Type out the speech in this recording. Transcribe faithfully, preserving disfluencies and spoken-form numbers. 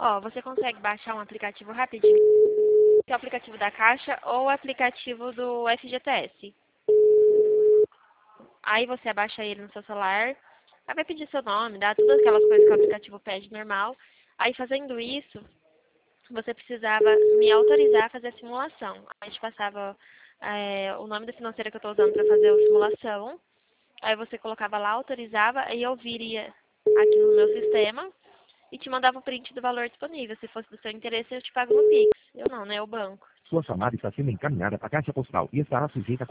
Ó, você consegue baixar um aplicativo rapidinho, que é o aplicativo da Caixa ou o aplicativo do F G T S. Aí você abaixa ele no seu celular, aí vai pedir seu nome, dá todas aquelas coisas que o aplicativo pede normal. Aí fazendo isso, você precisava me autorizar a fazer a simulação. A gente passava é, o nome da financeira que eu estou usando para fazer a simulação. Aí você colocava lá, autorizava, aí eu viria aqui no meu sistema e te mandava o print do valor disponível. Se fosse do seu interesse, eu te pago no Pix. Eu não, né? O banco. Sua chamada está sendo encaminhada para a caixa postal e estará sujeita a